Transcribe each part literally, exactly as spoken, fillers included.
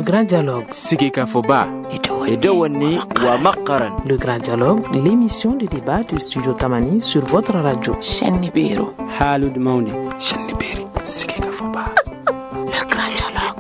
Le grand dialogue. Sigika Foba. Edawani wa Makaran. Le grand dialogue, l'émission de débat du studio Tamani sur votre radio. Shennibiru. Halud Mauni. Shennibiri. Sigika Foba. Le grand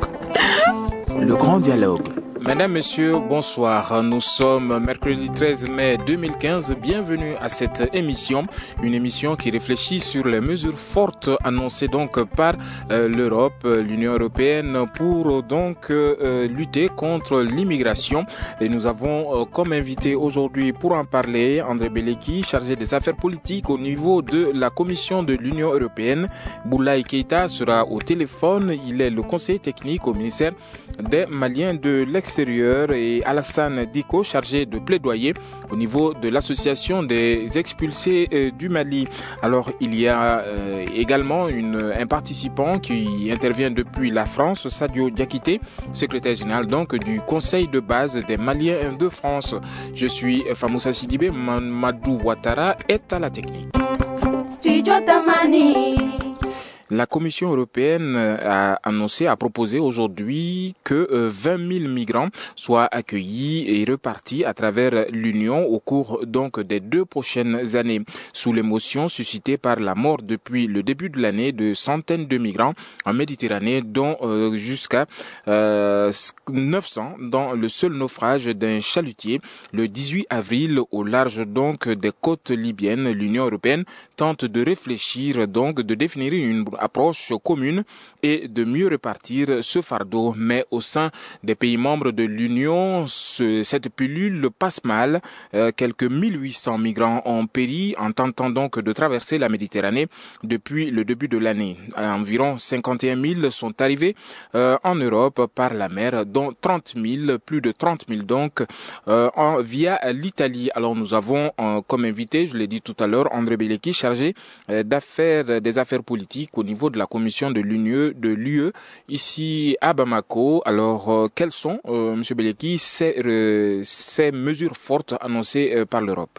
dialogue. Le grand dialogue. Mesdames, Messieurs, bonsoir. Nous sommes mercredi treize mai deux mille quinze. Bienvenue à cette émission, une émission qui réfléchit sur les mesures fortes annoncées donc par euh, l'Europe, l'Union européenne, pour donc euh, lutter contre l'immigration. Et nous avons euh, comme invité aujourd'hui pour en parler André Beleki, chargé des affaires politiques au niveau de la Commission de l'Union européenne. Boulaye Keita sera au téléphone. Il est le conseiller technique au ministère des Maliens de l'extérieur, et Alassane Diko, chargé de plaidoyer au niveau de l'association des expulsés euh, du Mali. Alors il y a euh, également une, un participant qui intervient depuis la France, Sadio Diakité, secrétaire général donc du Conseil de base des Maliens de France. Je suis Famoussa Sidibé, Mamadou Ouattara est à la technique. Studio Tamani. La Commission européenne a annoncé, a proposé aujourd'hui que vingt mille migrants soient accueillis et repartis à travers l'Union au cours donc des deux prochaines années. Sous l'émotion suscitée par la mort depuis le début de l'année de centaines de migrants en Méditerranée, dont euh, jusqu'à euh, neuf cents dans le seul naufrage d'un chalutier le dix-huit avril au large donc des côtes libyennes, l'Union européenne tente de réfléchir donc de définir une approche commune et de mieux répartir ce fardeau. Mais au sein des pays membres de l'Union, ce, cette pilule passe mal. Euh, quelques mille huit cents migrants ont péri en tentant donc de traverser la Méditerranée depuis le début de l'année. Environ cinquante et un mille sont arrivés euh, en Europe par la mer, dont trente mille, plus de trente mille donc, euh, en, via l'Italie. Alors nous avons euh, comme invité, je l'ai dit tout à l'heure, André Beleki, chargé euh, d'affaires, des affaires politiques au niveau de la commission de l'Union, de l'U E, ici à Bamako. Alors, euh, quelles sont, euh, Monsieur Beleki, ces, euh, ces mesures fortes annoncées euh, par l'Europe?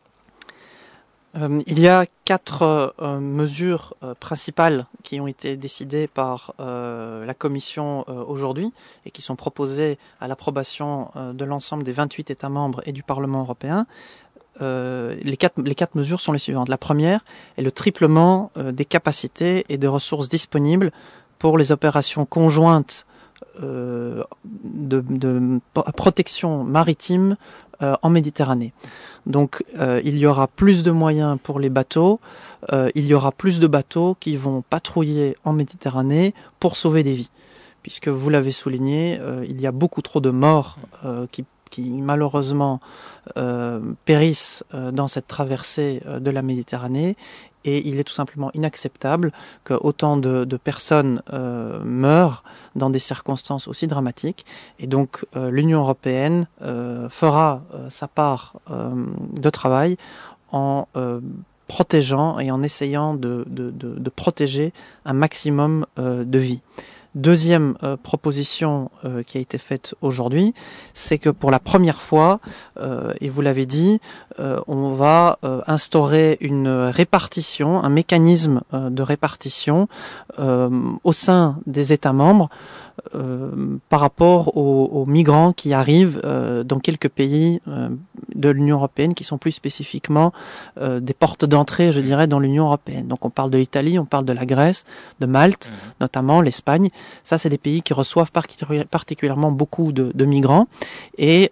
Euh, il y a quatre euh, mesures euh, principales qui ont été décidées par euh, la Commission euh, aujourd'hui et qui sont proposées à l'approbation euh, de l'ensemble des vingt-huit États membres et du Parlement européen. Euh, les quatre, les quatre mesures sont les suivantes. La première est le triplement euh, des capacités et des ressources disponibles pour les opérations conjointes euh, de, de protection maritime euh, en Méditerranée. Donc euh, il y aura plus de moyens pour les bateaux, euh, il y aura plus de bateaux qui vont patrouiller en Méditerranée pour sauver des vies. Puisque vous l'avez souligné, euh, il y a beaucoup trop de morts euh, qui qui malheureusement euh, périssent euh, dans cette traversée euh, de la Méditerranée, et il est tout simplement inacceptable que autant de, de personnes euh, meurent dans des circonstances aussi dramatiques. Et donc euh, l'Union européenne euh, fera euh, sa part euh, de travail en euh, protégeant et en essayant de, de, de, de protéger un maximum euh, de vies. Deuxième euh, proposition euh, qui a été faite aujourd'hui, c'est que pour la première fois, euh, et vous l'avez dit, euh, on va euh, instaurer une répartition, un mécanisme euh, de répartition euh, au sein des États membres euh, par rapport aux, aux migrants qui arrivent euh, dans quelques pays euh, de l'Union européenne qui sont plus spécifiquement euh, des portes d'entrée, je dirais, dans l'Union européenne. Donc on parle de l'Italie, on parle de la Grèce, de Malte, mmh. notamment l'Espagne. Ça, c'est des pays qui reçoivent particulièrement beaucoup de, de migrants. Et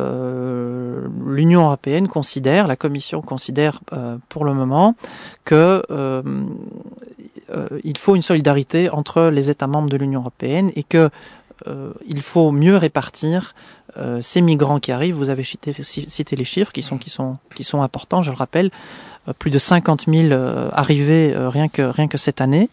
euh, l'Union européenne considère, la Commission considère euh, pour le moment que euh, euh, il faut une solidarité entre les États membres de l'Union européenne et que euh, il faut mieux répartir euh, ces migrants qui arrivent. Vous avez cité, cité les chiffres qui sont qui sont qui sont importants. Je le rappelle, euh, plus de cinquante mille euh, arrivées euh, rien que rien que cette année.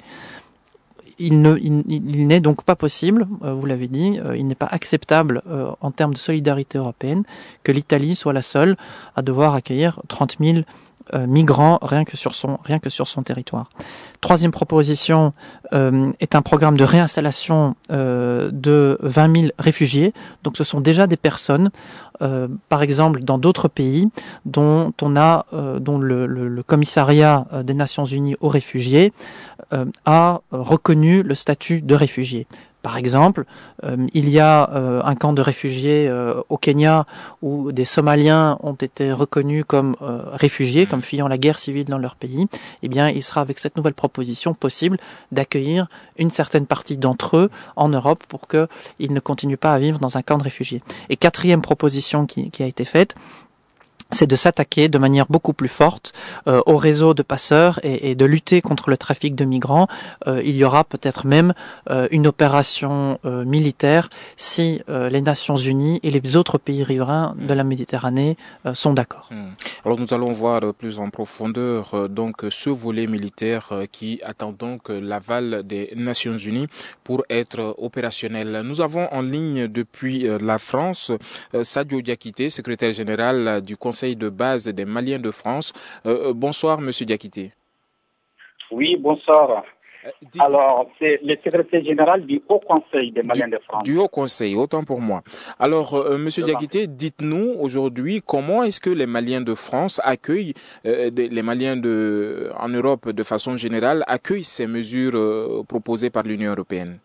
Il, ne, il, il n'est donc pas possible, euh, vous l'avez dit, euh, il n'est pas acceptable euh, en termes de solidarité européenne que l'Italie soit la seule à devoir accueillir trente mille euh, migrants rien que sur son rien que sur son territoire. Troisième proposition euh, est un programme de réinstallation euh, de vingt mille réfugiés. Donc ce sont déjà des personnes, euh, par exemple dans d'autres pays, dont on a, euh, dont le, le, le commissariat des Nations Unies aux réfugiés euh, a reconnu le statut de réfugié. Par exemple, euh, il y a euh, un camp de réfugiés euh, au Kenya où des Somaliens ont été reconnus comme euh, réfugiés, comme fuyant la guerre civile dans leur pays. Eh bien, il sera avec cette nouvelle proposition possible d'accueillir une certaine partie d'entre eux en Europe pour qu'ils ne continuent pas à vivre dans un camp de réfugiés. Et quatrième proposition qui, qui a été faite, c'est de s'attaquer de manière beaucoup plus forte euh, au réseau de passeurs et, et de lutter contre le trafic de migrants. Euh, il y aura peut-être même euh, une opération euh, militaire si euh, les Nations Unies et les autres pays riverains de la Méditerranée euh, sont d'accord. Alors nous allons voir plus en profondeur euh, donc ce volet militaire euh, qui attend donc l'aval des Nations Unies pour être opérationnel. Nous avons en ligne depuis euh, la France euh, Sadio Diakité, secrétaire général euh, du Conseil de base des Maliens de France. Euh, bonsoir, Monsieur Diakité. Oui, bonsoir. Euh, Alors, c'est le secrétaire général du Haut Conseil des Maliens du, de France. Du Haut Conseil, autant pour moi. Alors, euh, Monsieur Diakité, dites-nous aujourd'hui comment est-ce que les Maliens de France accueillent, euh, des, les Maliens de, en Europe de façon générale, accueillent ces mesures euh, proposées par l'Union européenne?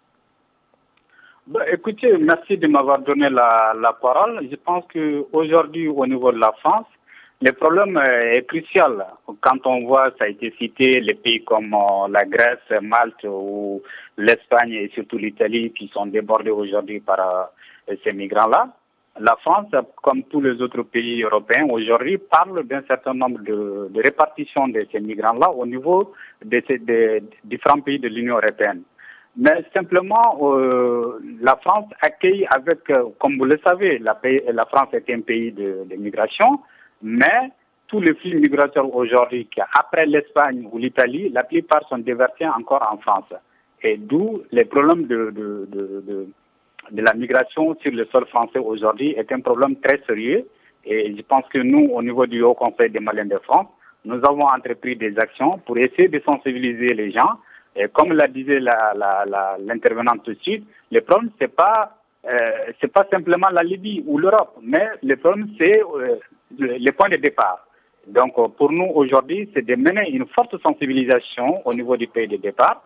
Ben, écoutez, merci de m'avoir donné la, la parole. Je pense qu'aujourd'hui, au niveau de la France, le problème est crucial. Quand on voit, ça a été cité, les pays comme euh, la Grèce, Malte ou l'Espagne et surtout l'Italie qui sont débordés aujourd'hui par euh, ces migrants-là. La France, comme tous les autres pays européens aujourd'hui, parle d'un certain nombre de, de répartitions de ces migrants-là au niveau de ces de, de différents pays de l'Union européenne. Mais simplement, euh, la France accueille avec, euh, comme vous le savez, la, pays, la France est un pays de, de migration, mais tous les flux migratoires aujourd'hui, après l'Espagne ou l'Italie, la plupart sont déversés encore en France. Et d'où les problèmes de, de, de, de, de la migration sur le sol français aujourd'hui est un problème très sérieux. Et je pense que nous, au niveau du Haut Conseil des Maliens de France, nous avons entrepris des actions pour essayer de sensibiliser les gens. Et comme l'a disait la, la, la, l'intervenante tout de suite, le problème c'est pas euh, c'est pas simplement la Libye ou l'Europe, mais le problème c'est euh, le, le point de départ. Donc euh, pour nous aujourd'hui, c'est de mener une forte sensibilisation au niveau du pays de départ.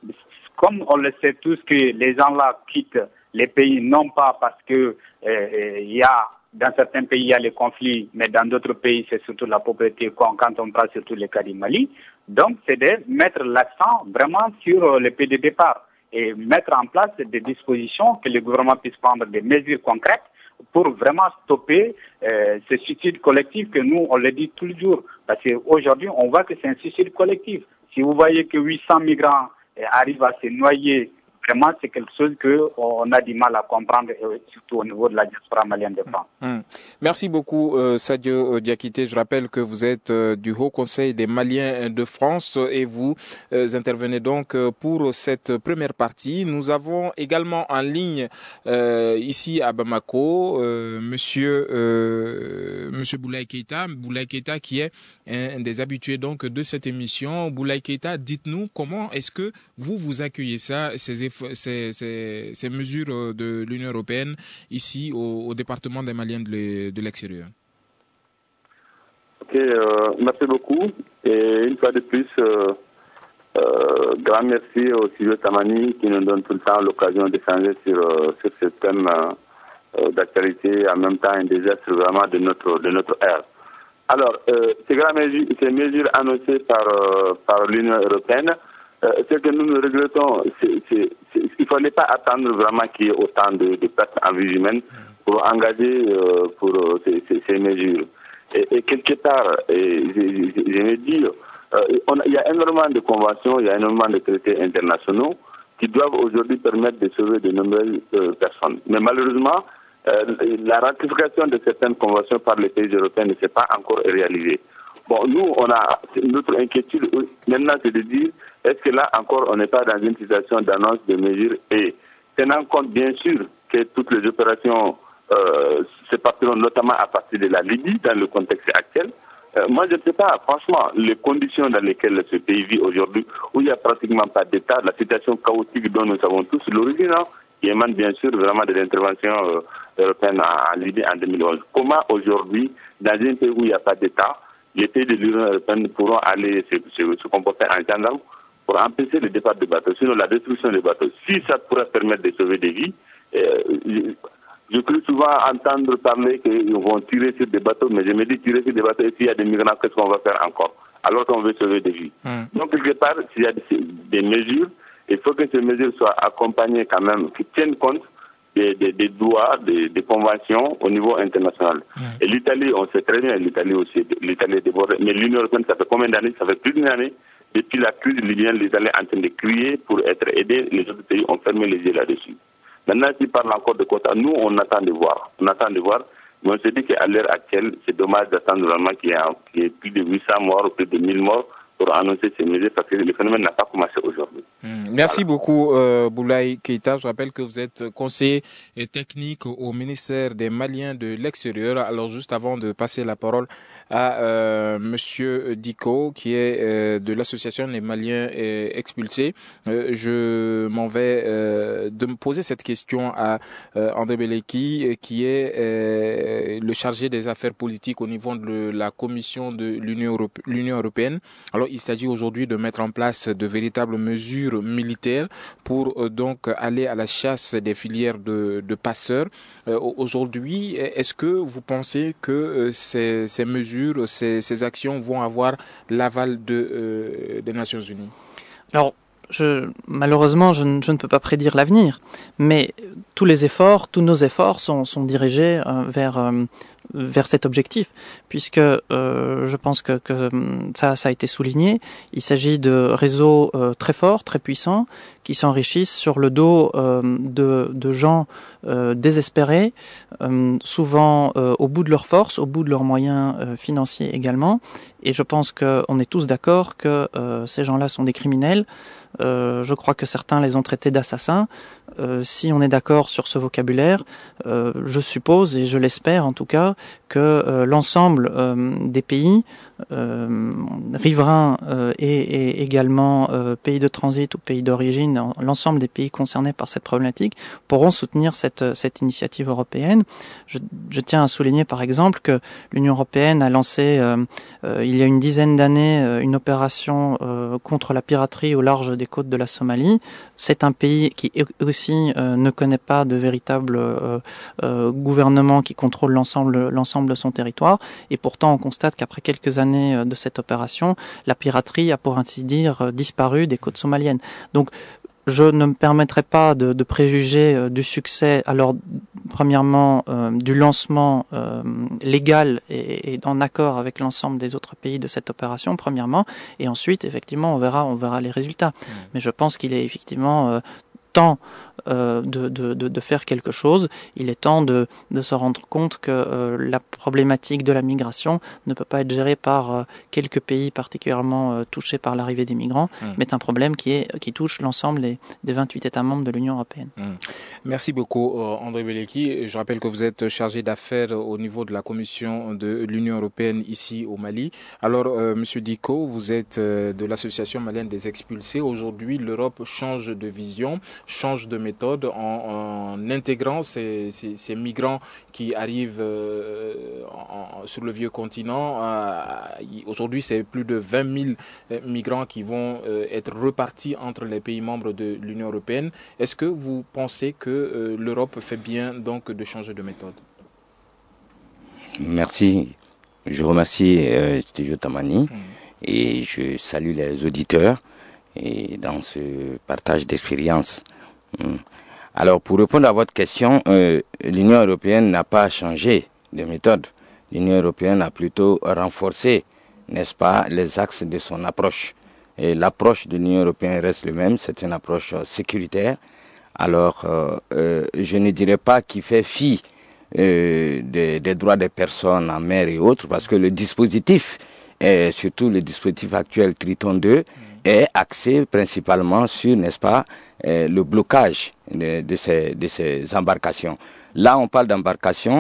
Comme on le sait tous que les gens là quittent les pays non pas parce que euh, il y a dans certains pays il y a les conflits, mais dans d'autres pays c'est surtout la pauvreté quand on parle surtout le cas du Mali. Donc, c'est de mettre l'accent vraiment sur le pays de départ et mettre en place des dispositions que le gouvernement puisse prendre des mesures concrètes pour vraiment stopper euh, ce suicide collectif que nous, on le dit tous les jours. Parce qu'aujourd'hui, on voit que c'est un suicide collectif. Si vous voyez que huit cents migrants euh, arrivent à se noyer, vraiment, c'est quelque chose qu'on a du mal à comprendre, surtout au niveau de la diaspora malienne de France. Mmh. Merci beaucoup, euh, Sadio Diakité. Je rappelle que vous êtes euh, du Haut Conseil des Maliens de France et vous euh, intervenez donc euh, pour cette première partie. Nous avons également en ligne euh, ici à Bamako euh, Monsieur euh, Monsieur Boulaye Keïta, Boulaye Keïta qui est un des habitués donc de cette émission. Boulaye Keïta, dites-nous comment est-ce que vous vous accueillez ça, ces Ces, ces, ces mesures de l'Union européenne ici au, au département des Maliens de, de l'extérieur. Ok, euh, merci beaucoup. Et une fois de plus, euh, euh, grand merci au studio Tamani qui nous donne tout le temps l'occasion d'échanger sur, euh, sur ce thème euh, d'actualité, en même temps un désastre vraiment de notre, de notre ère. Alors, euh, ces, grandes mesures, ces mesures annoncées par, euh, par l'Union européenne, Euh, ce que nous nous regrettons, c'est, c'est, c'est, il ne fallait pas attendre vraiment qu'il y ait autant de, de pertes en vie humaine pour engager euh, pour euh, ces, ces, ces mesures. Et, et quelque part, et je, je, je vais dire, euh, on, il y a énormément de conventions, il y a énormément de traités internationaux qui doivent aujourd'hui permettre de sauver de nombreuses euh, personnes. Mais malheureusement, euh, la ratification de certaines conventions par les pays européens ne s'est pas encore réalisée. Bon, nous, on a notre inquiétude maintenant, c'est de dire est-ce que là encore on n'est pas dans une situation d'annonce de mesures et tenant compte bien sûr que toutes les opérations euh, se passeront notamment à partir de la Libye dans le contexte actuel. Euh, moi, je ne sais pas, franchement, les conditions dans lesquelles ce pays vit aujourd'hui, où il n'y a pratiquement pas d'État, la situation chaotique dont nous savons tous l'origine, hein, qui émane bien sûr vraiment de l'intervention euh, européenne en, en Libye en deux mille onze. Comment aujourd'hui, dans un pays où il n'y a pas d'État, les pays de l'Union européenne pourront aller se, se, se comporter en gendarme pour empêcher le départ des bateaux, sinon la destruction des bateaux. Si ça pourrait permettre de sauver des vies, euh, je peux souvent entendre parler qu'ils vont tirer sur des bateaux, mais je me dis tirer sur des bateaux, et s'il y a des migrants, qu'est-ce qu'on va faire encore? Alors qu'on veut sauver des vies. Mmh. Donc, quelque part, s'il y a des, des mesures, il faut que ces mesures soient accompagnées quand même, qui tiennent compte des, des, des droits, des, des conventions au niveau international. Mmh. Et l'Italie, on sait très bien, l'Italie aussi, l'Italie est débordée, mais l'Union européenne, ça fait combien d'années? Ça fait plus d'une année. Depuis la crise libyenne, l'Italie est en train de crier pour être aidée. Les autres pays ont fermé les yeux là-dessus. Maintenant, s'ils parlent encore de quotas, nous, on attend de voir. On attend de voir. Mais on se dit qu'à l'heure actuelle, c'est dommage d'attendre vraiment qu'il y ait plus de huit cents morts, plus de mille morts pour annoncer ces mesures parce que le phénomène n'a pas commencé aujourd'hui. Mmh. Merci voilà. beaucoup, euh, Boulaye Keïta. Je rappelle que vous êtes conseiller technique au ministère des Maliens de l'Extérieur. Alors, juste avant de passer la parole à euh, Monsieur Diko, qui est euh, de l'association des Maliens euh, expulsés, euh, je m'en vais euh, de me poser cette question à euh, André Beleki, qui est euh, le chargé des affaires politiques au niveau de la Commission de l'Union Europé- l'Union européenne. Alors, il s'agit aujourd'hui de mettre en place de véritables mesures militaires pour euh, donc aller à la chasse des filières de, de passeurs. Euh, aujourd'hui, est-ce que vous pensez que euh, ces, ces mesures, ces, ces actions vont avoir l'aval de, euh, des Nations Unies? Alors, je, malheureusement, je ne, je ne peux pas prédire l'avenir, mais tous les efforts, tous nos efforts sont, sont dirigés euh, vers euh, vers cet objectif, puisque euh, je pense que, que ça, ça a été souligné. Il s'agit de réseaux euh, très forts, très puissants, qui s'enrichissent sur le dos euh, de, de gens euh, désespérés, euh, souvent euh, au bout de leurs forces, au bout de leurs moyens euh, financiers également. Et je pense qu'on est tous d'accord que euh, ces gens-là sont des criminels. Euh, je crois que certains les ont traités d'assassins. Euh, si on est d'accord sur ce vocabulaire, euh, je suppose, et je l'espère en tout cas, que euh, l'ensemble euh, des pays, euh, riverains euh, et, et également euh, pays de transit ou pays d'origine, l'ensemble des pays concernés par cette problématique, pourront soutenir cette, cette initiative européenne. Je, je tiens à souligner par exemple que l'Union européenne a lancé euh, euh, il y a une dizaine d'années euh, une opération euh, contre la piraterie au large des côtes de la Somalie. C'est un pays qui aussi euh, ne connaît pas de véritable euh, euh, gouvernement qui contrôle l'ensemble l'ensemble de son territoire, et pourtant on constate qu'après quelques années de cette opération, la piraterie a pour ainsi dire disparu des côtes somaliennes. Donc je ne me permettrai pas de, de préjuger euh, du succès, alors premièrement euh, du lancement euh, légal et, et en accord avec l'ensemble des autres pays de cette opération, premièrement, et ensuite effectivement on verra, on verra les résultats. Mmh. Mais je pense qu'il est effectivement euh, temps euh, de, de, de, de faire quelque chose. Il est temps de, de se rendre compte que euh, la problématique de la migration ne peut pas être gérée par euh, quelques pays particulièrement euh, touchés par l'arrivée des migrants, mmh. mais est un problème qui, est, qui touche l'ensemble des, des vingt-huit États membres de l'Union européenne. Mmh. Merci beaucoup André Beleki. Je rappelle que vous êtes chargé d'affaires au niveau de la Commission de l'Union européenne ici au Mali. Alors, euh, Monsieur Diko, vous êtes euh, de l'Association malienne des expulsés. Aujourd'hui, l'Europe change de vision, change de méthode en, en intégrant ces, ces, ces migrants qui arrivent euh, en, sur le vieux continent. Euh, aujourd'hui, c'est plus de vingt mille migrants qui vont euh, être repartis entre les pays membres de l'Union européenne. Est-ce que vous pensez que euh, l'Europe fait bien donc de changer de méthode? Merci. Je remercie euh, Studio Tamani mmh. et je salue les auditeurs et dans ce partage d'expérience. Alors, pour répondre à votre question, euh, l'Union européenne n'a pas changé de méthode. L'Union européenne a plutôt renforcé, n'est-ce pas, les axes de son approche. Et l'approche de l'Union européenne reste le même, c'est une approche sécuritaire. Alors, euh, euh, je ne dirais pas qu'il fait fi euh, des, des droits des personnes en mer et autres, parce que le dispositif, et surtout le dispositif actuel Triton deux, est axé principalement sur, n'est-ce pas, euh, le blocage de, de, ces, de ces embarcations. Là, on parle d'embarcations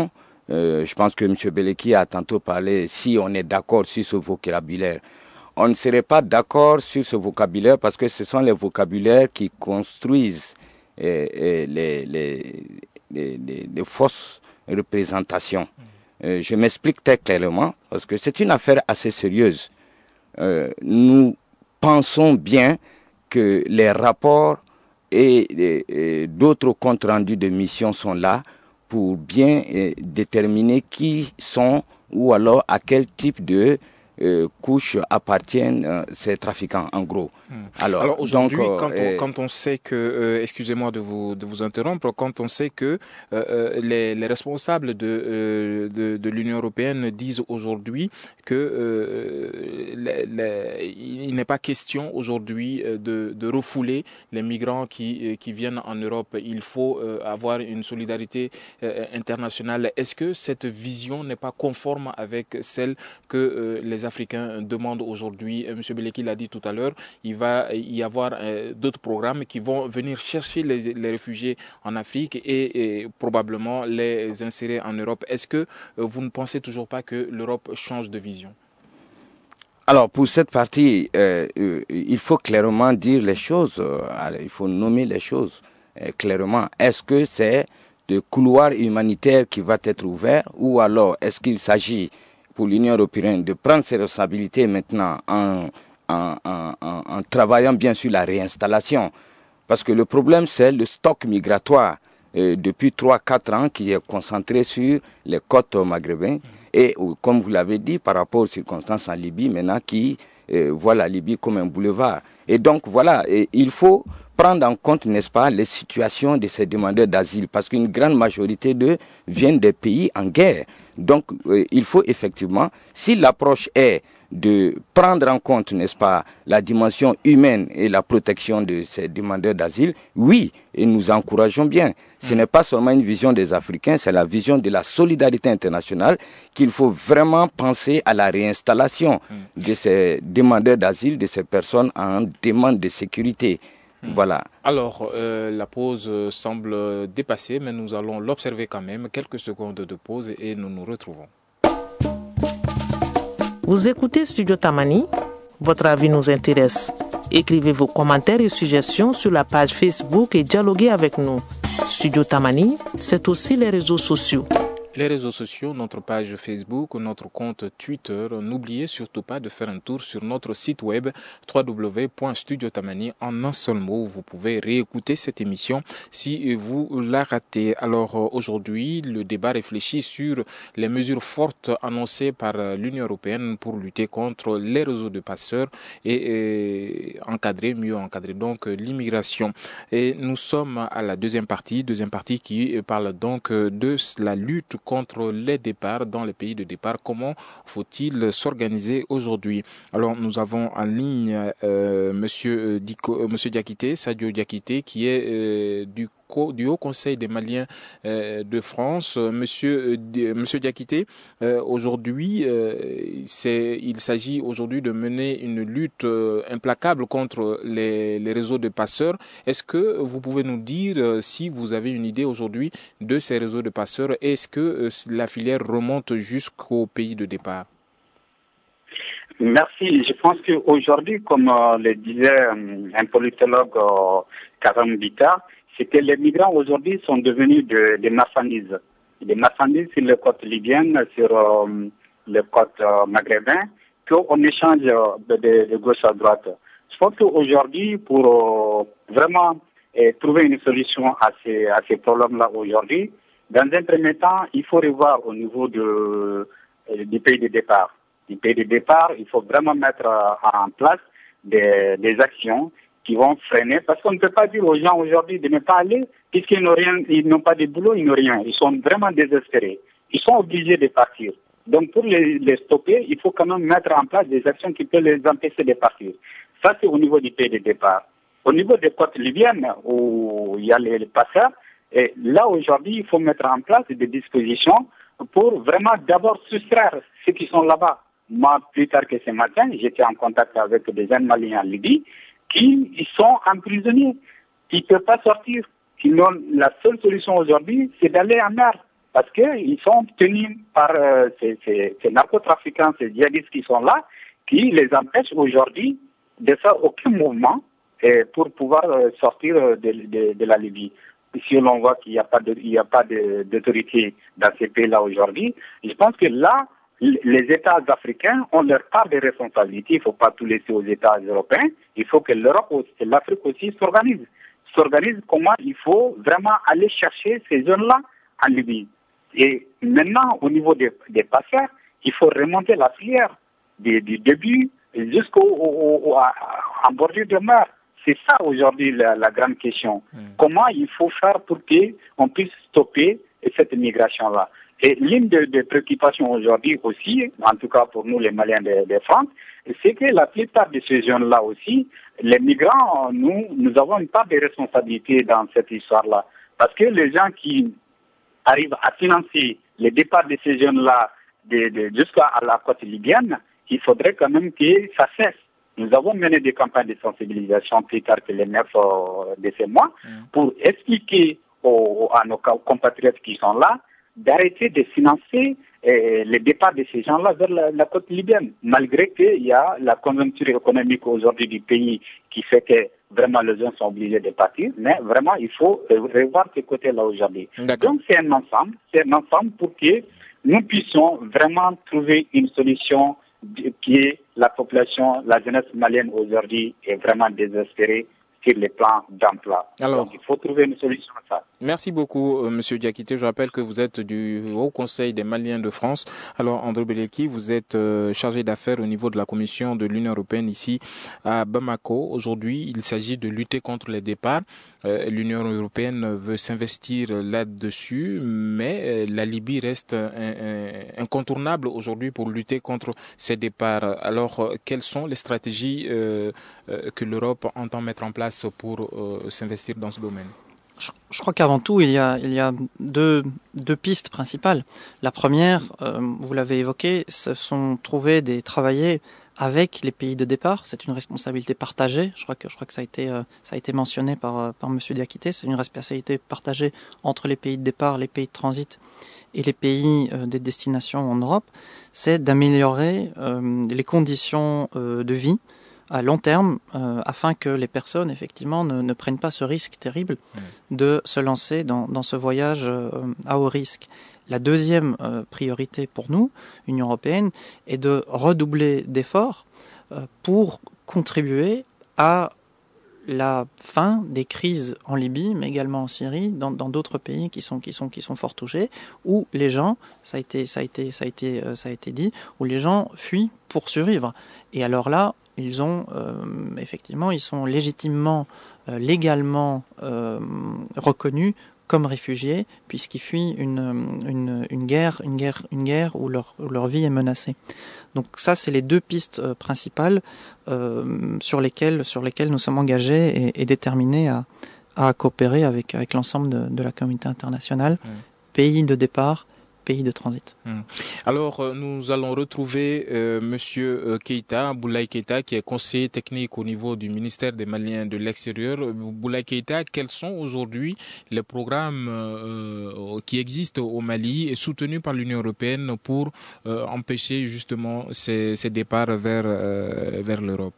euh, je pense que M. Beleki a tantôt parlé, si on est d'accord sur ce vocabulaire. On ne serait pas d'accord sur ce vocabulaire parce que ce sont les vocabulaires qui construisent euh, euh, les, les, les, les, les fausses représentations. Euh, je m'explique très clairement parce que c'est une affaire assez sérieuse. Euh, nous pensons bien que les rapports et, et, et d'autres comptes rendus de mission sont là pour bien et, déterminer qui sont ou alors à quel type de euh, couche appartiennent euh, ces trafiquants en gros. Hmm. Alors, Alors aujourd'hui, donc, euh, quand, on, quand on sait que, euh, excusez-moi de vous de vous interrompre, quand on sait que euh, les, les responsables de, euh, de de l'Union européenne disent aujourd'hui que euh, les, les, il n'est pas question aujourd'hui de de refouler les migrants qui qui viennent en Europe, il faut euh, avoir une solidarité euh, internationale. Est-ce que cette vision n'est pas conforme avec celle que euh, les Africains demandent aujourd'hui? euh, Monsieur Beleki l'a dit tout à l'heure, il va va y avoir euh, d'autres programmes qui vont venir chercher les, les réfugiés en Afrique et, et probablement les insérer en Europe. Est-ce que euh, vous ne pensez toujours pas que l'Europe change de vision? Alors pour cette partie, euh, euh, il faut clairement dire les choses, euh, il faut nommer les choses euh, clairement. Est-ce que c'est le couloir humanitaire qui va être ouvert ou alors est-ce qu'il s'agit pour l'Union européenne de prendre ses responsabilités maintenant en En, en, en travaillant bien sur la réinstallation. Parce que le problème, c'est le stock migratoire euh, depuis trois à quatre ans qui est concentré sur les côtes maghrébines. Et euh, comme vous l'avez dit, par rapport aux circonstances en Libye, maintenant qui euh, voient la Libye comme un boulevard. Et donc voilà, et il faut prendre en compte, n'est-ce pas, les situations de ces demandeurs d'asile. Parce qu'une grande majorité d'eux viennent des pays en guerre. Donc euh, il faut effectivement, si l'approche est de prendre en compte, n'est-ce pas, la dimension humaine et la protection de ces demandeurs d'asile, oui, et nous encourageons bien. Ce mmh. n'est pas seulement une vision des Africains, c'est la vision de la solidarité internationale qu'il faut vraiment penser à la réinstallation mmh. de ces demandeurs d'asile, de ces personnes en demande de sécurité. Mmh. Voilà. Alors, euh, la pause semble dépassée, mais nous allons l'observer quand même. Quelques secondes de pause et nous nous retrouvons. Vous écoutez Studio Tamani, votre avis nous intéresse. Écrivez vos commentaires et suggestions sur la page Facebook et dialoguez avec nous. Studio Tamani, c'est aussi les réseaux sociaux. Les réseaux sociaux, notre page Facebook, notre compte Twitter. N'oubliez surtout pas de faire un tour sur notre site web w w w point studio tamani en un seul mot. Vous pouvez réécouter cette émission si vous la ratez. Alors aujourd'hui, le débat réfléchit sur les mesures fortes annoncées par l'Union européenne pour lutter contre les réseaux de passeurs et, et encadrer, mieux encadrer donc l'immigration. Et nous sommes à la deuxième partie, deuxième partie qui parle donc de la lutte contre les départs dans les pays de départ. Comment faut-il s'organiser aujourd'hui? Alors nous avons en ligne euh, Monsieur Diko, Monsieur Diakité, Sadio Diakité, qui est euh, du du Haut Conseil des Maliens euh, de France. Monsieur, euh, Monsieur Diakité, euh, aujourd'hui, euh, c'est, il s'agit aujourd'hui de mener une lutte euh, implacable contre les, les réseaux de passeurs. Est-ce que vous pouvez nous dire euh, si vous avez une idée aujourd'hui de ces réseaux de passeurs? Est-ce que euh, la filière remonte jusqu'au pays de départ? Merci. Je pense qu'aujourd'hui, comme euh, le disait euh, un politologue euh, Karam Bita, c'est que les migrants aujourd'hui sont devenus de, des marchandises. Des marchandises sur les côtes libyennes, sur euh, les côtes euh, maghrébines, qu'on échange euh, de, de gauche à droite. Je pense qu'aujourd'hui, pour euh, vraiment euh, trouver une solution à ces, à ces problèmes-là aujourd'hui, dans un premier temps, il faut revoir au niveau de, euh, du pays de départ. Du pays de départ, il faut vraiment mettre euh, en place des, des actions qui vont freiner, parce qu'on ne peut pas dire aux gens aujourd'hui de ne pas aller, puisqu'ils n'ont rien, ils n'ont pas de boulot, ils n'ont rien. Ils sont vraiment désespérés. Ils sont obligés de partir. Donc pour les, les stopper, il faut quand même mettre en place des actions qui peuvent les empêcher de partir. Ça, c'est au niveau du pays de départ. Au niveau des côtes libyennes, où il y a les, les passeurs, et là aujourd'hui, il faut mettre en place des dispositions pour vraiment d'abord soustraire ceux qui sont là-bas. Moi, plus tard que ce matin, j'étais en contact avec des jeunes Maliens en Libye, qui ils sont emprisonnés, qui ne peuvent pas sortir. Qui n'ont, la seule solution aujourd'hui, c'est d'aller en mer. parce qu'ils sont tenus par euh, ces, ces, ces narcotrafiquants, ces djihadistes qui sont là, qui les empêchent aujourd'hui de faire aucun mouvement euh, pour pouvoir euh, sortir de, de, de la Libye. Si l'on voit qu'il n'y a pas de, il n'y a pas de, d'autorité dans ces pays-là aujourd'hui, je pense que là, les États africains ont leur part de responsabilité. Il ne faut pas tout laisser aux États européens. Il faut que l'Europe et l'Afrique aussi s'organisent. S'organisent comment il faut vraiment aller chercher ces jeunes-là en Libye. Et maintenant, au niveau des, des passeurs, il faut remonter la filière du, du début jusqu'au au, au, en bordure de mer. C'est ça aujourd'hui la, la grande question. Mmh. Comment il faut faire pour qu'on puisse stopper cette migration-là. Et l'une des de préoccupations aujourd'hui aussi, en tout cas pour nous les Maliens de, de France, c'est que la plupart de ces jeunes-là aussi, les migrants, nous, nous avons une part de responsabilité dans cette histoire-là. Parce que les gens qui arrivent à financer le départ de ces jeunes-là de, de, jusqu'à la côte libyenne, il faudrait quand même que ça cesse. Nous avons mené des campagnes de sensibilisation plus tard que les neuf euh, de ces mois mmh. pour expliquer aux, à nos compatriotes qui sont là d'arrêter de financer euh, le départ de ces gens-là vers la, la côte libyenne, malgré qu'il y a la conjoncture économique aujourd'hui du pays qui fait que vraiment les gens sont obligés de partir, mais vraiment il faut revoir ce côté-là aujourd'hui. Donc c'est un ensemble, c'est un ensemble pour que nous puissions vraiment trouver une solution qui est la population, la jeunesse malienne aujourd'hui est vraiment désespérée sur les plans d'emploi. Alors, donc, il faut trouver une solution à ça. Merci beaucoup, euh, Monsieur Diakité. Je rappelle que vous êtes du Haut Conseil des Maliens de France. Alors, André Beleki, vous êtes euh, chargé d'affaires au niveau de la Commission de l'Union européenne ici à Bamako. Aujourd'hui, il s'agit de lutter contre les départs. Euh, L'Union européenne veut s'investir là-dessus, mais euh, la Libye reste un, un, incontournable aujourd'hui pour lutter contre ces départs. Alors, euh, quelles sont les stratégies euh, euh, que l'Europe entend mettre en place pour euh, s'investir dans ce domaine? Je, je crois qu'avant tout, il y a, il y a deux, deux pistes principales. La première, euh, vous l'avez évoqué, ce sont trouver des travailler avec les pays de départ. C'est une responsabilité partagée. Je crois que je crois que ça a été euh, ça a été mentionné par par Monsieur Diakité. C'est une responsabilité partagée entre les pays de départ, les pays de transit et les pays euh, des destinations en Europe. C'est d'améliorer euh, les conditions euh, de vie à long terme, euh, afin que les personnes, effectivement, ne, ne prennent pas ce risque terrible mmh. de se lancer dans, dans ce voyage euh, à haut risque. La deuxième euh, priorité pour nous, Union européenne, est de redoubler d'efforts euh, pour contribuer à la fin des crises en Libye, mais également en Syrie, dans, dans d'autres pays qui sont qui sont qui sont fort touchés, où les gens, ça a été ça a été ça a été euh, ça a été dit, où les gens fuient pour survivre. Et alors là, ils ont euh, effectivement, ils sont légitimement, euh, légalement euh, reconnus comme réfugiés, puisqu'ils fuient une, une, une guerre, une guerre, une guerre où leur, où leur vie est menacée. Donc ça, c'est les deux pistes euh, principales euh, sur lesquelles, sur lesquelles nous sommes engagés et, et déterminés à, à coopérer avec, avec l'ensemble de, de la communauté internationale, mmh. pays de départ, pays de transit. Mmh. Alors, euh, nous allons retrouver euh, Monsieur euh, Keïta, Boulaye Keïta, qui est conseiller technique au niveau du ministère des Maliens de l'Extérieur. Boulaye Keïta, quels sont aujourd'hui les programmes euh, qui existent au Mali et soutenus par l'Union européenne pour euh, empêcher justement ces, ces départs vers, euh, vers l'Europe?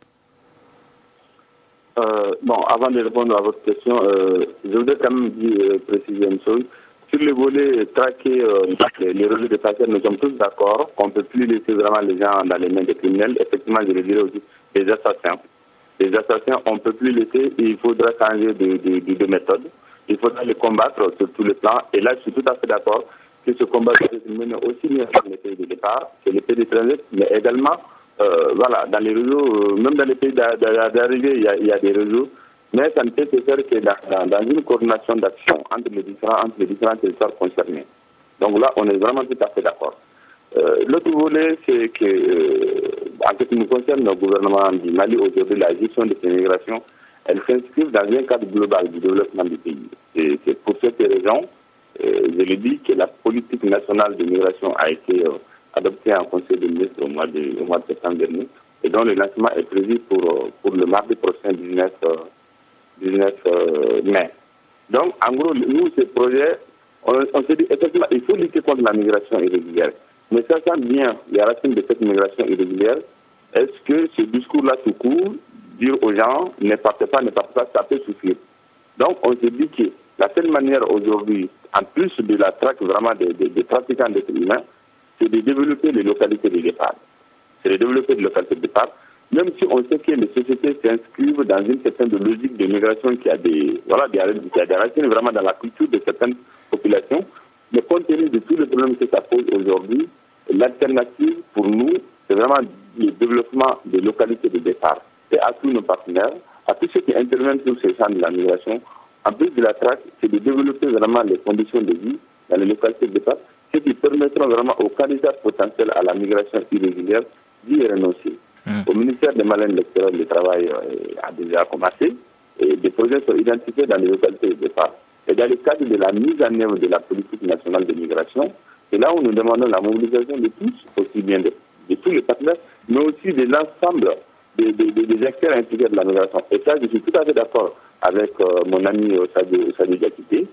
euh, Bon, avant de répondre à votre question, euh, je voudrais quand même dire, euh, préciser une chose. Sur le volet traquer euh, les, les réseaux de passeurs, nous sommes tous d'accord qu'on ne peut plus laisser vraiment les gens dans les mains des criminels. Effectivement, je le dirais aussi, des assassins. Les assassins, on ne peut plus laisser, et il faudra changer de, de, de, de méthode. Il faudra les combattre sur tous les plans. Et là, je suis tout à fait d'accord que ce combat doit se mener aussi bien dans les pays de départ, que les pays de transit, mais également, euh, voilà, dans les réseaux, euh, même dans les pays d'arrivée, il y a, il y a des réseaux. Mais ça ne peut se faire que dans, dans, dans une coordination d'action entre les différents, entre les différents territoires concernés. Donc là, on est vraiment tout à fait d'accord. Euh, L'autre volet, c'est que, euh, en ce qui nous concerne, le gouvernement du Mali, aujourd'hui, la gestion de ces migrations, elle s'inscrit dans un cadre global du développement du pays. Et c'est pour cette raison, euh, je le dis, que la politique nationale de migration a été euh, adoptée en Conseil des ministres au mois de, au mois de septembre dernier, et dont le lancement est prévu pour, euh, pour le mardi prochain, dix-neuf mai. Donc, en gros, nous, ce projet, On, on se dit, effectivement, il faut lutter contre la migration irrégulière. Mais ça, ça vient, les racines de cette migration irrégulière. Est-ce que ce discours-là tout court, dire aux gens, ne partez pas, ne partez pas, ça peut suffire. Donc, on se dit que la seule manière aujourd'hui, en plus de la traque vraiment des, des, des trafiquants d'êtres humains, c'est de développer les localités de départ. C'est de développer les localités de départ, même si on sait que les sociétés s'inscrivent dans une certaine logique de migration qui a des, voilà, qui a des racines vraiment dans la culture de certaines populations. Mais compte tenu de tous les problèmes que ça pose aujourd'hui, l'alternative pour nous, c'est vraiment le développement des localités de départ. Et à tous nos partenaires, à tous ceux qui interviennent sur ces champs de la migration, en plus de la traque, c'est de développer vraiment les conditions de vie dans les localités de départ, ce qui permettront vraiment aux candidats potentiels à la migration irrégulière d'y renoncer. Mmh. Au ministère des Maliens de l'extérieur, le travail euh, a déjà commencé et des projets sont identifiés dans les localités de départ. Et dans le cadre de la mise en œuvre de la politique nationale de migration, c'est là où nous demandons la mobilisation de tous, aussi bien de, de tous les partenaires, mais aussi de l'ensemble des, des, des acteurs impliqués de la migration. Et ça, je suis tout à fait d'accord avec euh, mon ami euh, Sadou Diakité.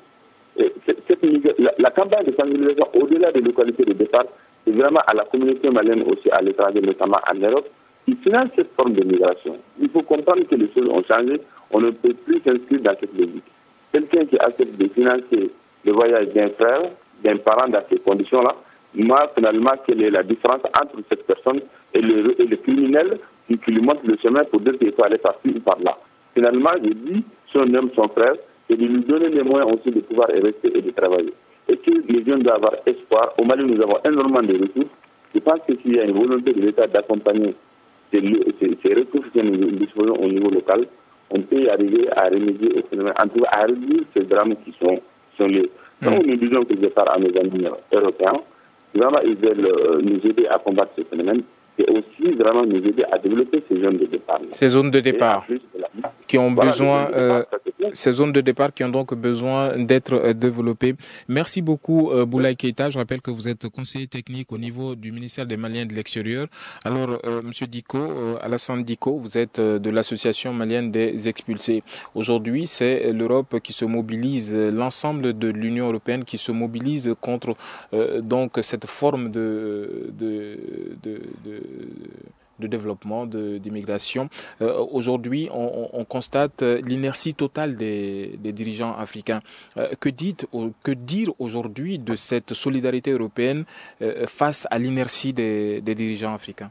La, la campagne de sensibilisation au-delà des localités de départ, c'est vraiment à la communauté malienne aussi à l'étranger, notamment en Europe, qui finance cette forme de migration. Il faut comprendre que les choses ont changé, on ne peut plus s'inscrire dans cette logique. Quelqu'un qui accepte de financer le voyage d'un frère, d'un parent dans ces conditions-là, moi, finalement, quelle est la différence entre cette personne et le, et le criminel qui, qui lui montre le chemin pour dire qu'il faut aller par-ci ou par-là. Finalement, je dis, si on aime son frère, c'est de lui donner les moyens aussi de pouvoir rester et de travailler. Et que les jeunes doivent avoir espoir. Au Mali, nous avons énormément de ressources. Je pense que s'il y a une volonté de l'État d'accompagner ces, ces, ces ressources que nous disposons au niveau local, on peut y arriver à remédier au phénomène, en tout cas à réduire ces drames qui sont, qui sont liés. Donc, mmh. nous disons que je parle à mes amis européens, vraiment, ils veulent euh, nous aider à combattre ce phénomène et aussi vraiment nous aider à développer ces zones de départ. Ces zones de départ qui ont voilà, besoin, de départ, euh, ces zones de départ qui ont donc besoin d'être euh, développées. Merci beaucoup, euh, Boulaye Keïta. Je rappelle que vous êtes conseiller technique au niveau du ministère des Maliens de l'extérieur. Alors, euh, Monsieur Diko, euh, Alassane Diko, vous êtes euh, de l'association malienne des expulsés. Aujourd'hui, c'est l'Europe qui se mobilise, l'ensemble de l'Union européenne qui se mobilise contre euh, donc cette forme de de de, de de développement, de, d'immigration. Euh, aujourd'hui, on, on constate l'inertie totale des, des dirigeants africains. Euh, que, dites, que dire aujourd'hui de cette solidarité européenne euh, face à l'inertie des, des dirigeants africains?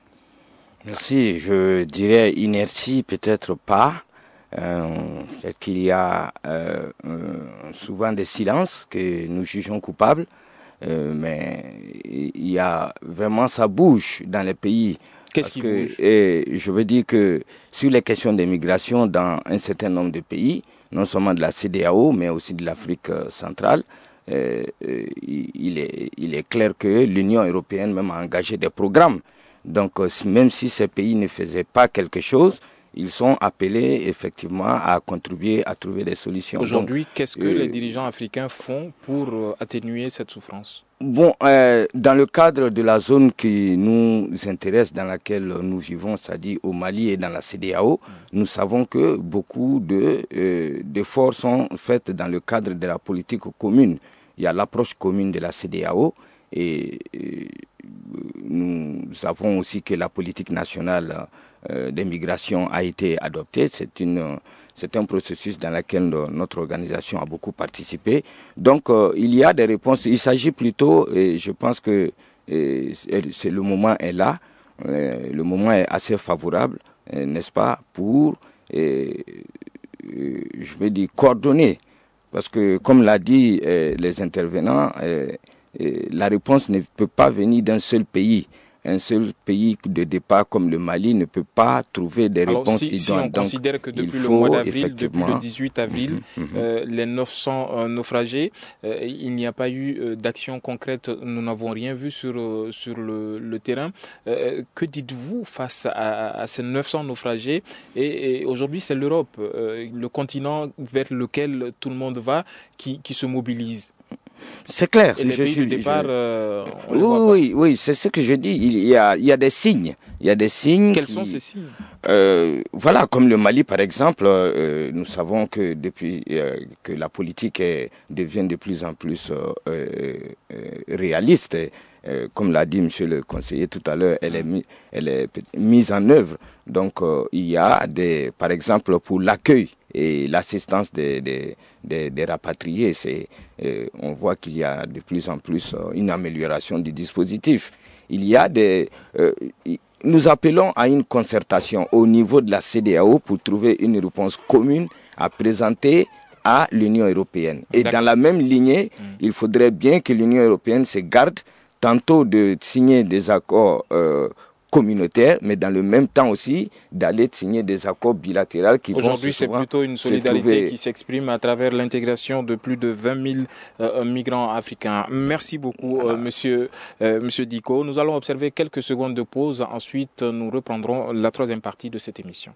Merci. Je dirais inertie, peut-être pas. Euh, peut-être qu'il y a euh, souvent des silences que nous jugeons coupables, euh, mais il y a vraiment, ça bouge dans les pays. Qu'est-ce qui que, bouge? Et je veux dire que sur les questions d'immigration dans un certain nombre de pays, non seulement de la C E D E A O, mais aussi de l'Afrique centrale, euh, euh, il, est, il est clair que l'Union européenne même a engagé des programmes. Donc euh, même si ces pays ne faisaient pas quelque chose, ils sont appelés effectivement à contribuer à trouver des solutions. Aujourd'hui, Donc, qu'est-ce que euh, les dirigeants africains font pour euh, atténuer cette souffrance? Bon, euh, dans le cadre de la zone qui nous intéresse, dans laquelle nous vivons, c'est-à-dire au Mali et dans la C E D E A O, mmh. nous savons que beaucoup de, euh, d'efforts sont faits dans le cadre de la politique commune. Il y a l'approche commune de la C E D E A O et euh, nous savons aussi que la politique nationale euh, d'immigration a été adoptée. C'est une... C'est un processus dans lequel notre organisation a beaucoup participé. Donc, euh, il y a des réponses. Il s'agit plutôt, et je pense que et c'est, le moment est là, euh, le moment est assez favorable, euh, n'est-ce pas, pour, et, euh, je vais dire, coordonner. Parce que, comme l'a dit euh, les intervenants, euh, euh, la réponse ne peut pas venir d'un seul pays. Un seul pays de départ comme le Mali ne peut pas trouver des Alors, réponses si, idoines. si on Donc, considère que depuis le mois d'avril, depuis le dix-huit avril, mmh, mmh. Euh, les neuf cents euh, naufragés, euh, il n'y a pas eu euh, d'action concrète, nous n'avons rien vu sur, euh, sur le, le terrain. Euh, que dites-vous face à, à ces neuf cents naufragés? Et, et aujourd'hui, c'est l'Europe, euh, le continent vers lequel tout le monde va, qui, qui se mobilise. C'est clair. Et les je pays suis, de départ, je... euh, on oui, les voit pas. oui, oui, c'est ce que je dis. Il y a, il y a des signes. Il y a des signes. Quels qui... sont ces signes? Euh, voilà, comme le Mali par exemple, euh, nous savons que depuis euh, que la politique est, devient de plus en plus euh, euh, réaliste, et, euh, comme l'a dit Monsieur le conseiller tout à l'heure, elle est, mi- elle est mise en œuvre. Donc euh, il y a des, par exemple pour l'accueil et l'assistance des, des, des, des rapatriés, c'est, euh, on voit qu'il y a de plus en plus euh, une amélioration du dispositif. Il y a des euh, Nous appelons à une concertation au niveau de la C E D E A O pour trouver une réponse commune à présenter à l'Union européenne. Et D'accord. Dans la même lignée, mmh. il faudrait bien que l'Union européenne se garde tantôt de signer des accords euh, communautaires, mais dans le même temps aussi d'aller signer des accords bilatéraux qui vont Aujourd'hui, c'est plutôt une solidarité trouver... qui s'exprime à travers l'intégration de plus de vingt mille euh, migrants africains. Merci beaucoup, euh, monsieur, euh, monsieur Diko. Nous allons observer quelques secondes de pause. Ensuite, nous reprendrons la troisième partie de cette émission.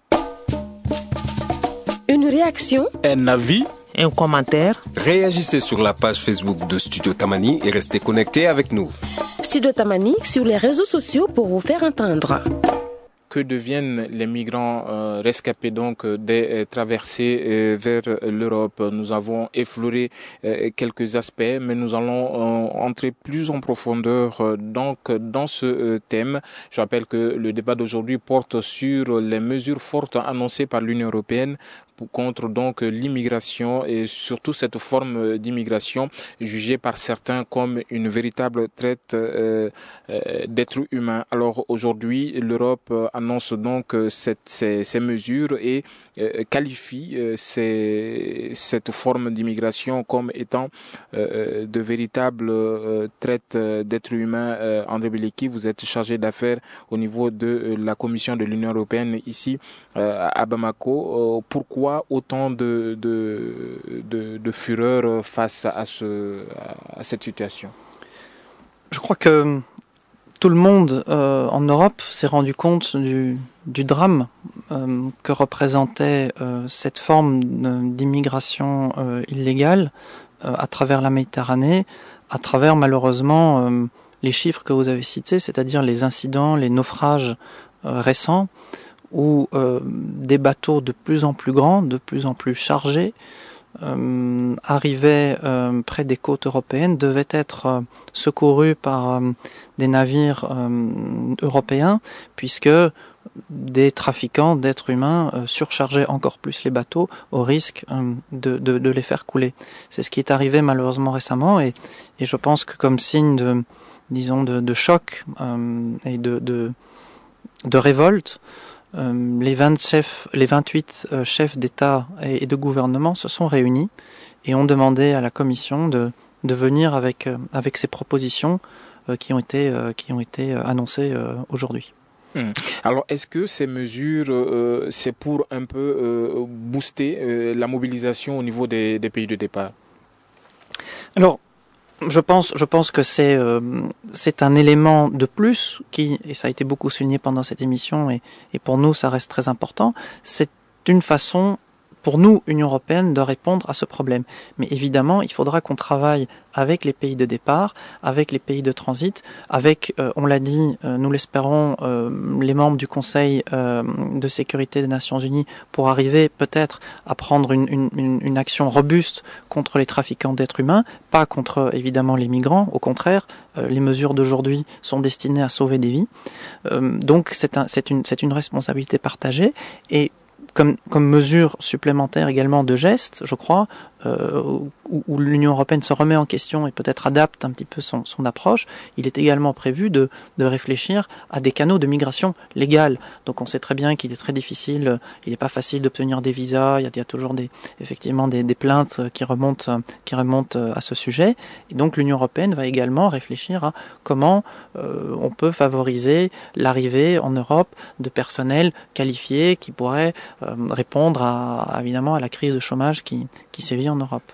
Une réaction, un avis, un commentaire. Réagissez sur la page Facebook de Studio Tamani et restez connectés avec nous. Studio Tamani sur les réseaux sociaux pour vous faire entendre. Que deviennent les migrants euh, rescapés donc des euh, traversées euh, vers l'Europe? Nous avons effleuré euh, quelques aspects, mais nous allons euh, entrer plus en profondeur euh, donc dans ce euh, thème. Je rappelle que le débat d'aujourd'hui porte sur les mesures fortes annoncées par l'Union européenne contre donc l'immigration et surtout cette forme d'immigration jugée par certains comme une véritable traite euh, euh, d'êtres humains. Alors aujourd'hui, l'Europe annonce donc cette, ces, ces mesures et euh, qualifie euh, ces, cette forme d'immigration comme étant euh, de véritables euh, traites d'êtres humains. Euh, André Beleki, vous êtes chargé d'affaires au niveau de euh, la Commission de l'Union européenne ici euh, à Bamako. Euh, pourquoi autant de, de, de, de fureur face à, ce, à cette situation? Je crois que tout le monde euh, en Europe s'est rendu compte du, du drame euh, que représentait euh, cette forme d'immigration euh, illégale euh, à travers la Méditerranée, à travers malheureusement euh, les chiffres que vous avez cités, c'est-à-dire les incidents, les naufrages euh, récents, où euh, des bateaux de plus en plus grands, de plus en plus chargés, euh, arrivaient euh, près des côtes européennes, devaient être euh, secourus par euh, des navires euh, européens, puisque des trafiquants d'êtres humains euh, surchargeaient encore plus les bateaux au risque euh, de, de, de les faire couler. C'est ce qui est arrivé malheureusement récemment, et, et je pense que comme signe de, disons, de, de choc euh, et de, de, de révolte, Euh, les, vingt chefs, les vingt-huit euh, chefs d'État et, et de gouvernement se sont réunis et ont demandé à la Commission de, de venir avec, euh, avec ces propositions euh, qui ont été, euh, qui ont été annoncées euh, aujourd'hui. Mmh. Alors, est-ce que ces mesures, euh, c'est pour un peu euh, booster euh, la mobilisation au niveau des, des pays de départ? Alors, Je pense, je pense que c'est euh, c'est un élément de plus qui, et ça a été beaucoup souligné pendant cette émission, et, et pour nous ça reste très important, c'est une façon pour nous, Union européenne, de répondre à ce problème. Mais évidemment, il faudra qu'on travaille avec les pays de départ, avec les pays de transit, avec, euh, on l'a dit, euh, nous l'espérons, euh, les membres du Conseil euh, de sécurité des Nations Unies pour arriver peut-être à prendre une, une, une action robuste contre les trafiquants d'êtres humains, pas contre évidemment les migrants, au contraire, euh, les mesures d'aujourd'hui sont destinées à sauver des vies. Euh, donc c'est un, c'est une, c'est une responsabilité partagée, et Comme, comme mesure supplémentaire également de gestes, je crois, euh, où, où l'Union européenne se remet en question et peut-être adapte un petit peu son, son approche, il est également prévu de, de réfléchir à des canaux de migration légale. Donc on sait très bien qu'il est très difficile, il n'est pas facile d'obtenir des visas, il y a, il y a toujours des, effectivement des, des plaintes qui remontent, qui remontent à ce sujet. Et donc l'Union européenne va également réfléchir à comment euh, on peut favoriser l'arrivée en Europe de personnel qualifié qui pourrait répondre à, évidemment à la crise de chômage qui, qui sévit en Europe.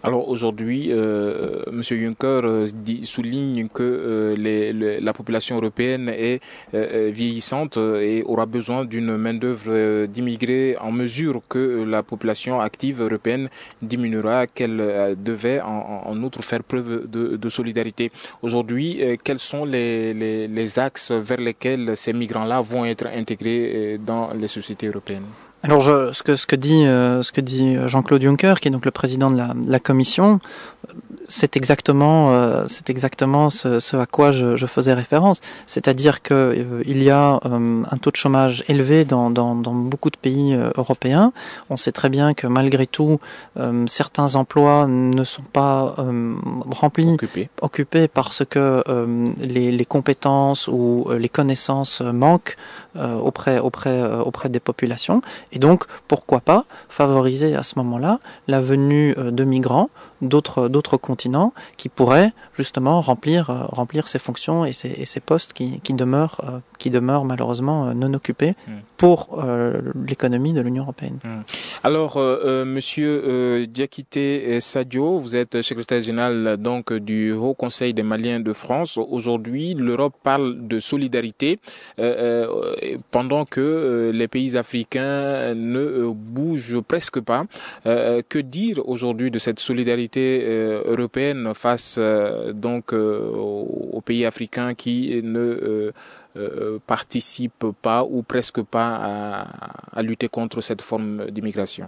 Alors aujourd'hui, euh, M. Juncker euh, dit, souligne que euh, les, les, la population européenne est euh, vieillissante et aura besoin d'une main-d'œuvre euh, d'immigrés en mesure que la population active européenne diminuera, qu'elle euh, devait en, en outre faire preuve de, de solidarité. Aujourd'hui, euh, quels sont les, les, les axes vers lesquels ces migrants-là vont être intégrés euh, dans les sociétés européennes? Alors, je, ce que ce que dit euh, ce que dit Jean-Claude Juncker, qui est donc le président de la, de la Commission, c'est exactement euh, c'est exactement ce, ce à quoi je, je faisais référence. C'est-à-dire que euh, il y a euh, un taux de chômage élevé dans, dans, dans beaucoup de pays euh, européens. On sait très bien que malgré tout, euh, certains emplois ne sont pas euh, remplis, occupés. occupés parce que euh, les, les compétences ou les connaissances manquent euh, auprès auprès euh, auprès des populations. Et donc, pourquoi pas favoriser à ce moment-là la venue de migrants d'autres d'autres continents qui pourraient justement remplir euh, remplir ces fonctions et ces, et ces postes qui, qui demeurent euh, qui demeurent malheureusement euh, non occupés mmh. pour euh, l'économie de l'Union européenne. Mmh. Alors, euh, euh, Monsieur euh, Diakité Sadio, vous êtes secrétaire général donc du Haut Conseil des Maliens de France. Aujourd'hui, l'Europe parle de solidarité euh, euh, pendant que euh, les pays africains ne euh, bougent presque pas. Euh, que dire aujourd'hui de cette solidarité euh, européenne face euh, donc euh, aux, aux pays africains qui ne euh, euh, participent pas ou presque pas à, à lutter contre cette forme d'immigration?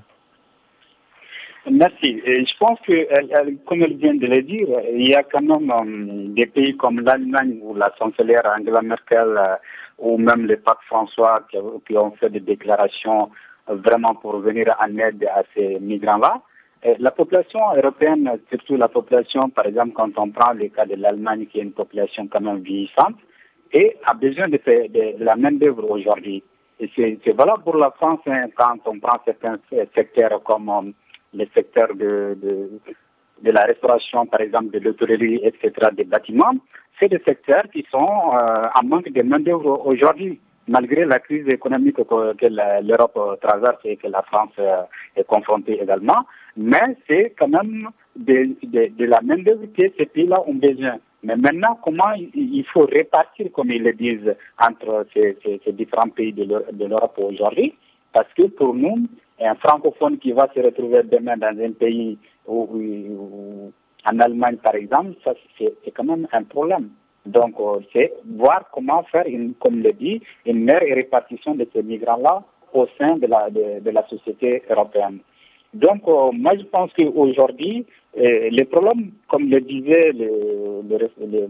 Merci. Et je pense que, elle, elle, comme elle vient de le dire, il y a quand même euh, des pays comme l'Allemagne où la chancelière Angela Merkel euh, ou même le pape François qui, qui ont fait des déclarations euh, vraiment pour venir en aide à ces migrants-là. Et la population européenne, surtout la population, par exemple, quand on prend le cas de l'Allemagne qui est une population quand même vieillissante, et a besoin de, de, de la main-d'œuvre aujourd'hui. Et c'est, c'est valable pour la France hein, quand on prend certains secteurs comme euh, le secteur de, de, de la restauration, par exemple, de l'hôtellerie, et cetera, des bâtiments. C'est des secteurs qui sont euh, en manque de main-d'œuvre aujourd'hui, malgré la crise économique que, que la, l'Europe traverse et que la France euh, est confrontée également. Mais c'est quand même de, de, de la main-d'œuvre que ces pays-là ont besoin. Mais maintenant, comment il faut répartir, comme ils le disent, entre ces, ces, ces différents pays de l'Europe aujourd'hui? Parce que pour nous, un francophone qui va se retrouver demain dans un pays, où, où, en Allemagne par exemple, ça c'est, c'est quand même un problème. Donc c'est voir comment faire, une, comme le dit, une meilleure répartition de ces migrants-là au sein de la, de, de la société européenne. Donc euh, moi je pense qu'aujourd'hui, euh, les problèmes, comme le disait le, le, le,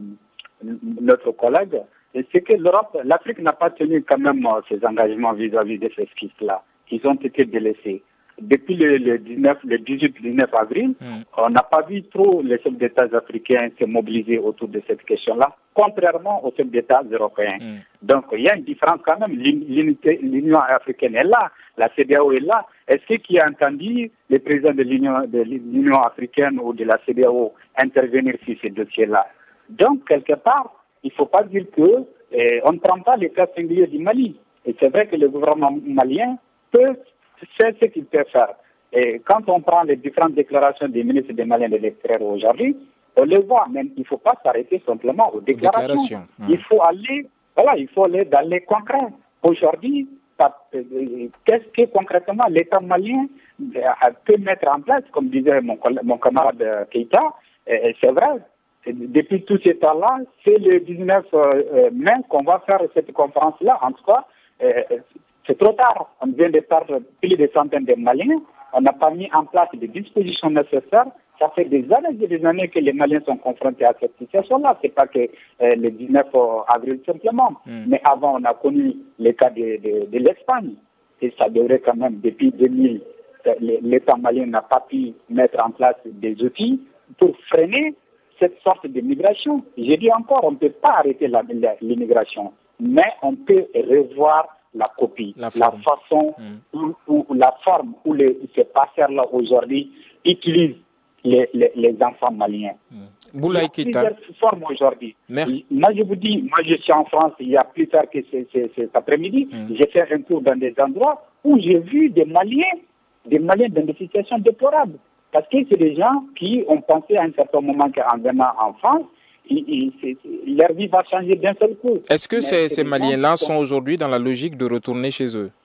notre collègue, c'est que l'Europe, l'Afrique n'a pas tenu quand même euh, ses engagements vis-à-vis de ces skis-là. Ils ont été délaissés. Depuis le, le, dix-neuf, le dix-huit dix-neuf avril, mm. on n'a pas vu trop les chefs d'État africains se mobiliser autour de cette question-là, contrairement aux chefs d'État européens. Mm. Donc il y a une différence quand même. L'unité, l'Union africaine est là, la C D A O est là. Est-ce qu'il a entendu le président de l'Union, de l'Union africaine ou de la C D A O intervenir sur ces dossiers-là? Donc quelque part, il ne faut pas dire que eh, on ne prend pas les cas singuliers du Mali. Et c'est vrai que le gouvernement malien peut faire ce qu'il peut faire. Et quand on prend les différentes déclarations des ministres des Maliens de l'extérieur aujourd'hui, on le voit, mais il ne faut pas s'arrêter simplement aux déclarations. Déclaration. Hum. Il faut aller, voilà, il faut aller dans les concrets. Aujourd'hui, qu'est-ce que concrètement l'État malien peut mettre en place, comme disait mon, mon camarade Keïta, et c'est vrai. Depuis tout ce temps-là, c'est le dix-neuf mai qu'on va faire cette conférence-là. En tout cas, c'est trop tard. On vient de perdre plus de centaines de Maliens. On n'a pas mis en place les dispositions nécessaires. Ça fait des années et des années que les Maliens sont confrontés à cette situation-là. C'est pas que euh, le dix-neuf avril simplement. Mm. Mais avant, on a connu le cas de, de, de l'Espagne. Et ça devrait quand même, depuis deux mille, l'État malien n'a pas pu mettre en place des outils pour freiner cette sorte de migration. J'ai dit encore, on ne peut pas arrêter la, la, l'immigration. Mais on peut revoir la copie, la, la façon mm. ou, ou, ou la forme où les, ces passeurs-là aujourd'hui utilisent les, les, les enfants maliens. Mm. Il y a plusieurs formes aujourd'hui. Merci. Moi, je vous dis, moi, je suis en France, il y a plus tard que c'est, c'est, cet après-midi, mm. j'ai fait un tour dans des endroits où j'ai vu des Maliens, des Maliens dans des situations déplorables. Parce que c'est des gens qui ont pensé à un certain moment qu'en venant en France, il, il, c'est, leur vie va changer d'un seul coup. Est-ce que ces, ces Maliens-là sont... sont aujourd'hui dans la logique de retourner chez eux?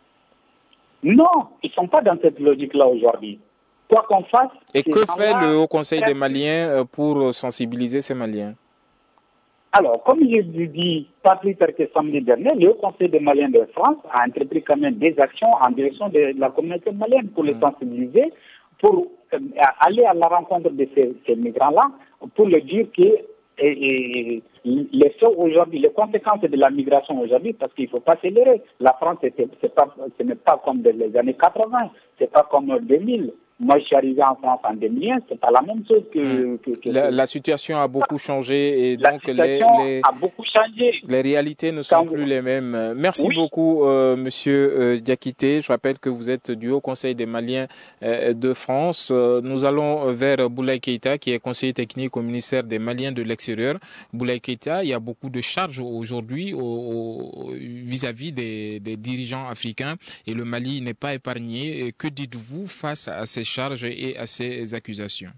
Non, ils ne sont pas dans cette logique-là aujourd'hui. Quoi qu'on fasse... Et que fait le Haut Conseil des Maliens pour sensibiliser ces Maliens? Alors, comme je l'ai dit, pas plus tard que samedi dernier, le Haut Conseil des Maliens de France a entrepris quand même des actions en direction de la communauté malienne pour les mmh. sensibiliser, pour euh, aller à la rencontre de ces, ces migrants-là, pour leur dire que et, et, les choses aujourd'hui, les conséquences de la migration aujourd'hui, parce qu'il ne faut pas s'élever. La France, c'est, c'est pas, ce n'est pas comme dans les années quatre-vingts, c'est pas comme deux mille. Moi, je suis arrivé en France en deux mille un, c'est pas la même chose que... Mmh. que, que la, la situation a beaucoup changé et la donc les, les, a beaucoup changé. les réalités ne sont Quand plus vous... les mêmes. Merci oui. beaucoup, euh, Monsieur euh, Diakité. Je rappelle que vous êtes du Haut Conseil des Maliens euh, de France. Euh, nous allons vers Boulaye Keïta, qui est conseiller technique au ministère des Maliens de l'extérieur. Boulaye Keïta, il y a beaucoup de charges aujourd'hui au, au, vis-à-vis des, des dirigeants africains et le Mali n'est pas épargné. Que dites-vous face à ces charges et à ces accusations?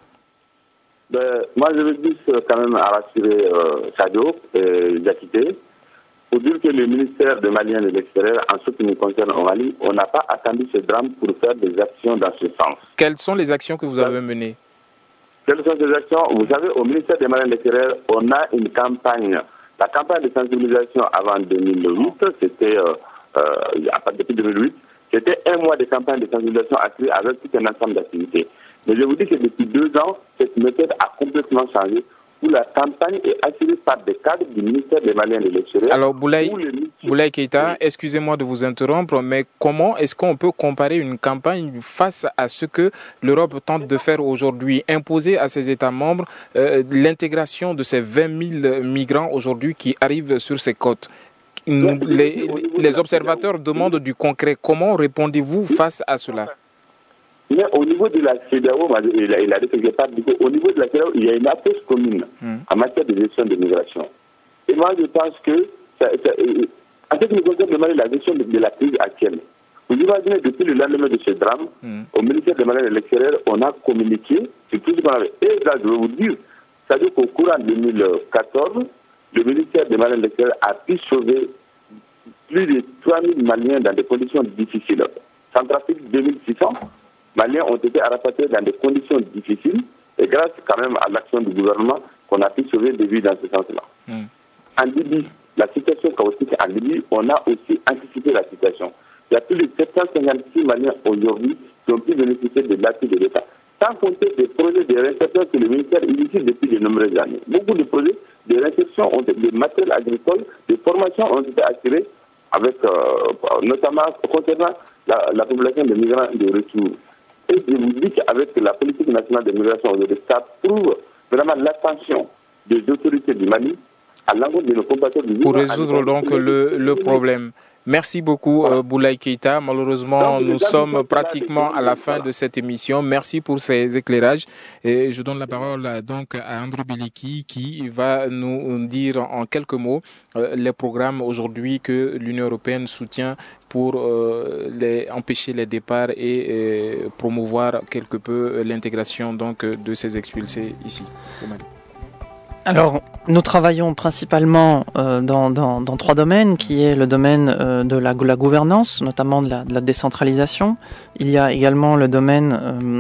Ben, moi, je veux juste quand même rassurer euh, Sadio et Diakité pour dire que le ministère des Maliens de l'extérieur, en ce qui nous concerne au Mali, on n'a pas attendu ce drame pour faire des actions dans ce sens. Quelles sont les actions que vous avez menées? Quelles sont ces actions? Vous savez, au ministère des Maliens de l'extérieur, on a une campagne. La campagne de sensibilisation avant deux mille huit, c'était euh, euh, depuis deux mille huit, c'était un mois de campagne de sensibilisation active avec tout un ensemble d'activités. Mais je vous dis que depuis deux ans, cette méthode a complètement changé où la campagne est assurée par des cadres du ministère des Maliens de l'extérieur. Alors, Boulaye, Boulaye Keïta, excusez-moi de vous interrompre, mais comment est-ce qu'on peut comparer une campagne face à ce que l'Europe tente de faire aujourd'hui, imposer à ses États membres euh, l'intégration de ces vingt mille migrants aujourd'hui qui arrivent sur ces côtes? Nous, les, les observateurs demandent du concret. Comment répondez-vous face à cela? Mais au niveau de la C E D A O, il a, il a dit quelque part, au niveau de la C E D A O, il y a une approche commune mm. en matière de gestion de migration. Et moi, je pense que, ça, ça, en ce qui nous concerne le Mali, la gestion de, de la crise actuelle, vous imaginez, depuis le lendemain de ce drame, mm. au ministère des Maliens de l'extérieur, on a communiqué sur tout ce qu'on avait. Et là, je vais vous dire, c'est-à-dire qu'au courant de deux mille quatorze, le ministère des Maliens de l'extérieur a pu sauver plus de trois mille Maliens dans des conditions difficiles. Centrafrique, deux mille six cents Maliens ont été rapatriés dans des conditions difficiles et grâce quand même à l'action du gouvernement qu'on a pu sauver des vies dans ce sens-là. Mm. En Libye, la situation chaotique en Libye, on a aussi anticipé la situation. Il y a plus de sept cent cinquante-six Maliens aujourd'hui qui ont pu bénéficier de l'appui de l'État. Sans compter des projets de réinsertion que le ministère initie depuis de nombreuses années. Beaucoup de projets de réinsertion, ont été, des matériels agricoles, des formations ont été assurées avec, euh, notamment concernant la, la population de migrants de retour. Et je vous dis qu'avec la politique nationale de migration aujourd'hui, ça prouve vraiment l'attention des autorités du Mali à l'encontre de nos compatriotes du Pour résoudre donc le, le problème. Merci beaucoup, voilà. euh, Boulaye Keïta. Malheureusement, donc, nous sommes pratiquement à la fin de cette émission. Merci pour ces éclairages. Et je donne la parole donc à André Beliki qui va nous dire en quelques mots euh, les programmes aujourd'hui que l'Union européenne soutient pour euh, les, empêcher les départs et euh, promouvoir quelque peu l'intégration donc de ces expulsés ici au Mali. Alors, nous travaillons principalement euh, dans, dans, dans trois domaines, qui est le domaine euh, de la, la gouvernance, notamment de la, de la décentralisation. Il y a également le domaine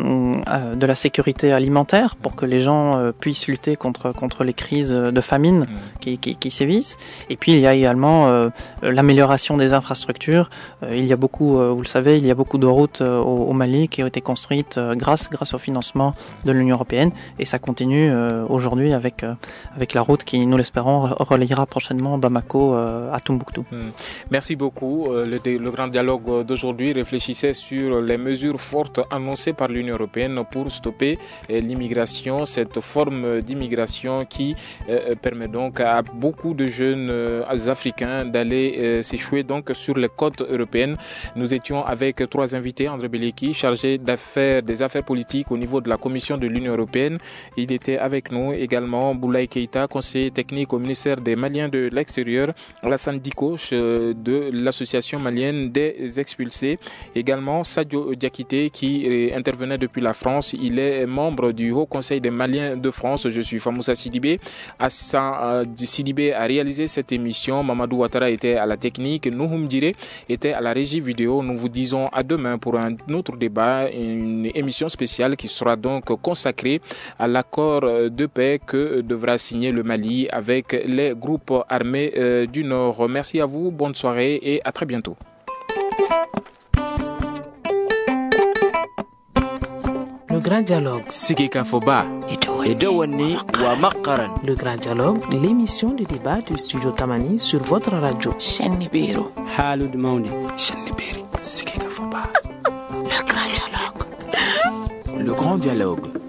euh, de la sécurité alimentaire, pour que les gens euh, puissent lutter contre, contre les crises de famine qui, qui, qui sévissent. Et puis, il y a également euh, l'amélioration des infrastructures. Euh, il y a beaucoup, euh, vous le savez, il y a beaucoup de routes euh, au, au Mali qui ont été construites euh, grâce, grâce au financement de l'Union européenne. Et ça continue euh, aujourd'hui avec... Euh, avec la route qui, nous l'espérons, relayera prochainement Bamako euh, à Tombouctou. Mmh. Merci beaucoup. Euh, le, le grand dialogue d'aujourd'hui réfléchissait sur les mesures fortes annoncées par l'Union européenne pour stopper euh, l'immigration, cette forme d'immigration qui euh, permet donc à beaucoup de jeunes euh, africains d'aller euh, s'échouer donc sur les côtes européennes. Nous étions avec trois invités, André Beliki, chargé d'affaires, des affaires politiques au niveau de la Commission de l'Union européenne. Il était avec nous également Boulaye Abdoulaye Keïta, conseiller technique au ministère des Maliens de l'extérieur, Alassane Diko de l'association malienne des expulsés, également Sadio Diakité qui intervenait depuis la France. Il est membre du Haut Conseil des Maliens de France. Je suis Famoussa Sidibé. Hassan Sidibé a réalisé cette émission. Mamadou Ouattara était à la technique. Nouhoum Diré était à la régie vidéo. Nous vous disons à demain pour un autre débat, une émission spéciale qui sera donc consacrée à l'accord de paix que devra signer le Mali avec les groupes armés euh, du Nord. Merci à vous, bonne soirée et à très bientôt. Le grand dialogue. Sigika Foba. Edouani wa Makaran. Le grand dialogue, l'émission de débat du studio Tamani sur votre radio. Chenibiro. Halud Mauni. Chenibiri. Sigika Foba. Le grand dialogue. Le grand dialogue.